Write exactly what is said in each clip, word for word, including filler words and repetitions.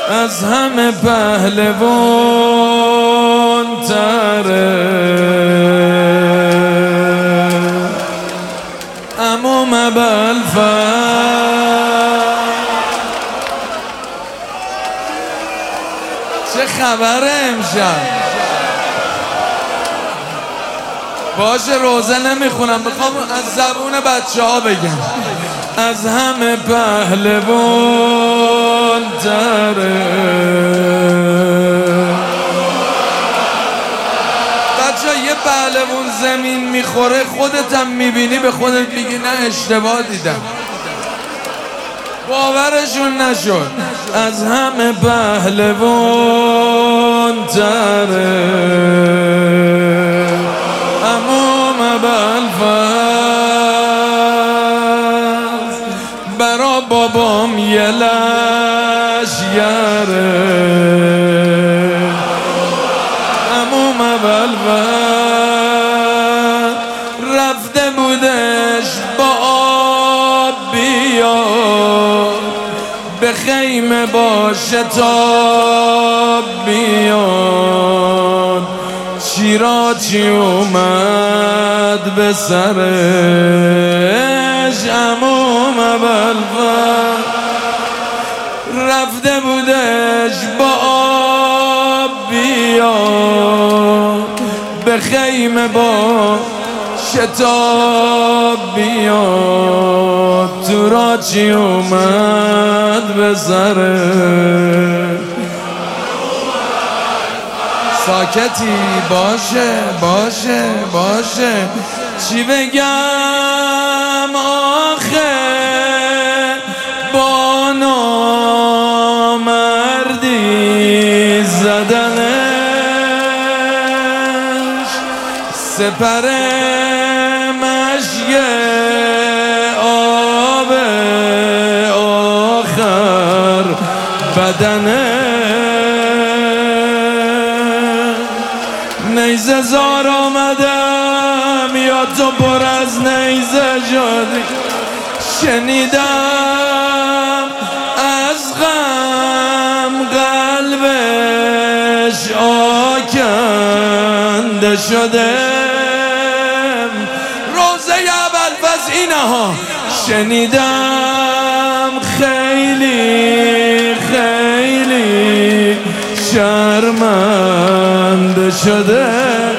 از همه پهلوان تره عموم ابوالفضل. چه خبره امشب؟ باشه روزه نمیخونم، میخوام از زبون بچه ها بگم. از همه پهلوان تره. بچه ها یه پهلوان زمین میخوره خودت هم میبینی به خودت میگی نه اشتباه دیدم، باورشون نشد. از همه پهلوان تره عموم ابوالفضل. برا بابام یه لشگره عموم ابوالفضل. رفته بودش با آب بیاد، به خیمه با شتاب بیاد. شیراچی اومد به سرش عموم ابوالفضل. رفته بودش با آب بیاد، به خیمه با شتاب بیاد. تو راچی اومد به سرش. ساکتی باشه باشه باشه. چی بگم آخه با نامردی زدنش. سپر مشک آب آخر بدنش. نیزه زار آمدم یا تو پر از نیزه شدی. شنیدم از غم قلبش آکنده شده. روزه ابوالفضل اینه ها. شنیدم خیلی خیلی شرمنده شده.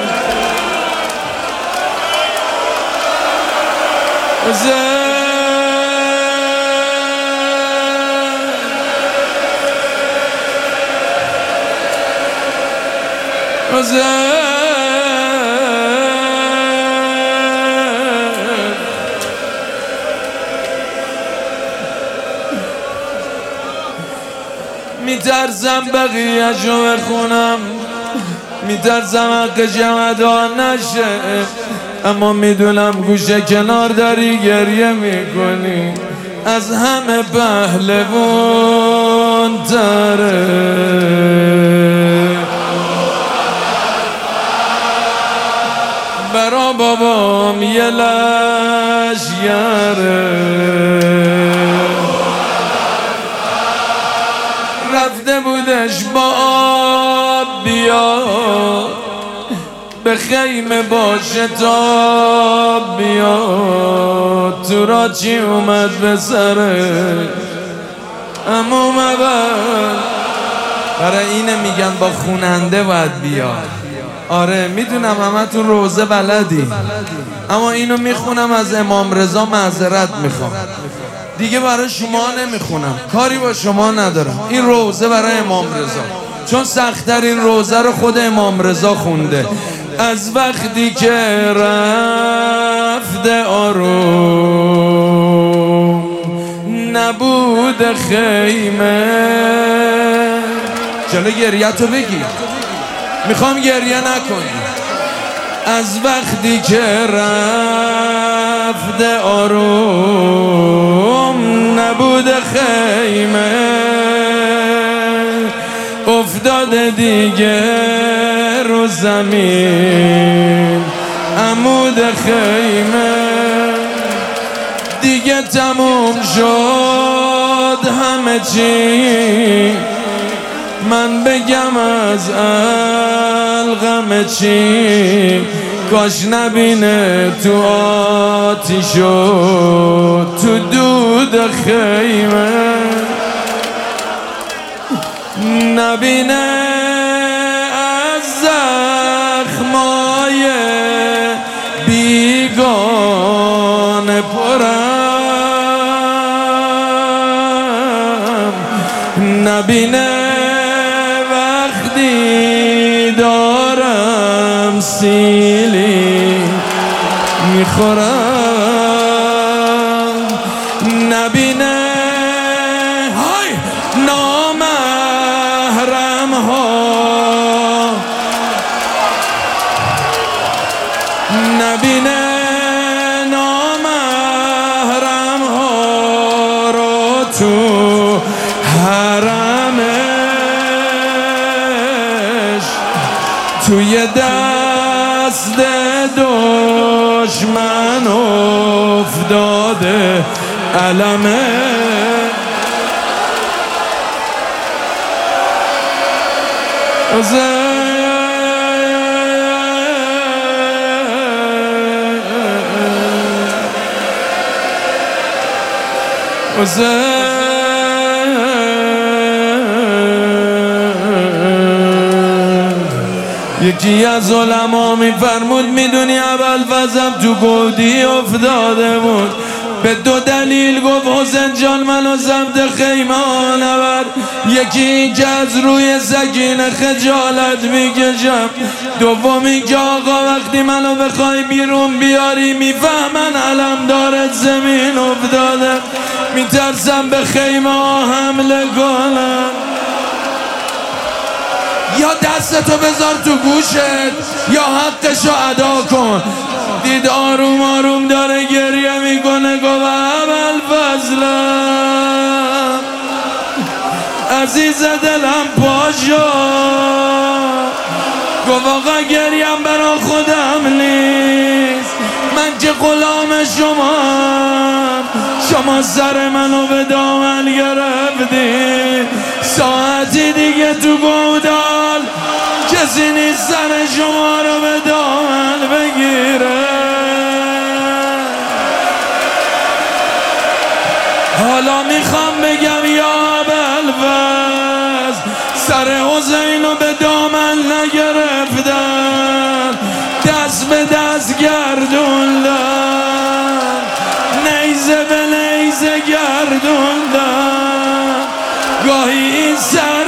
میترسم بقیه‌شو بخونم، میترسم حقشم ادا نشه، اما میدونم گوشه کنار داری گریه میکنی. از همه پهلوان تره برا بابام یه لشگره. رفته بودش با آب بیاد، به خیمه با شتاب بیاد. تو را چی اومد به سره عموم ابوالفضل. برای اینه میگن با خوننده باید بیاد. آره میدونم همه تو روزه بلدی، اما اینو میخونم از امام رضا معذرت میخوام دیگه، برای شما نمیخونم، کاری با شما ندارم. این روزه برای امام رضا، چون سخت‌ترین روزه رو خود امام رضا خونده. از وقتی که رفته آروم نبود خیمه. جلو گریه تو بگی، میخوام گریه نکنی. از وقتی که رفته آروم نبود خیمه، افتاده دیگه رو زمین عمود خیمه. دیگه تموم شد همه چی، من بگم از الغم چی، کاش نبینه تو آتیش و تو دود خیمه، نبینه از زخمای بیگانه پرم، نبینه وقتی دارم سیلی میخورم، نبینه های نامحرم ها، نبینه نامحرم ها رو تو حرمش، توی دست دشمن افتاده علمه، یکی از علما میفرمود میدونی ابوالفضل تو گودی افتاده بود، به دو دلیل گفت حسین جان منو سمت خیمه نبر، یکی این که از روی سکینه خجالت میکشم، دومی که آقا وقتی منو بخوای بیرون بیاری میفهمن علمدارت زمین افتاده، میترسم به خیمه حمله کنم. یا دستتو بذار تو گوشت یا حقشو ادا کن. دید آروم آروم داره گریه میکنه، گفت ابوالفضلم عزیز دلم پاشو، گفت آقا گریم برا خودم نیست، من که غلام شما، شما سر منو به دامن گرفتی، ساعتی دیگه تو گودال کسی نیست سر شما رو به دامن بگیره. حالا میخوام بگم یا ابوالفضل سر حسین رو به دامن نگرفتن، دست به دست گردوندن، نیزه به نیزه گردوندن، گاهی این سر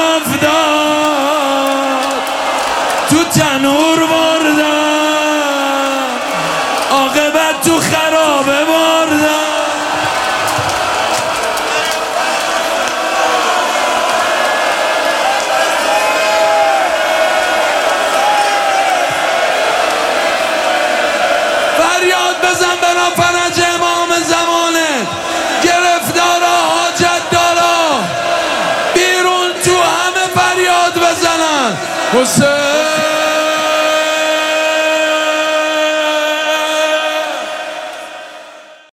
میافتاد تو تنور بردن، عاقبت تو خرابه بردن. فریاد بزن برا فرج امام زمانه، گرفتارا حاجت دارا بیرون تو همه فریاد بزنن. حسین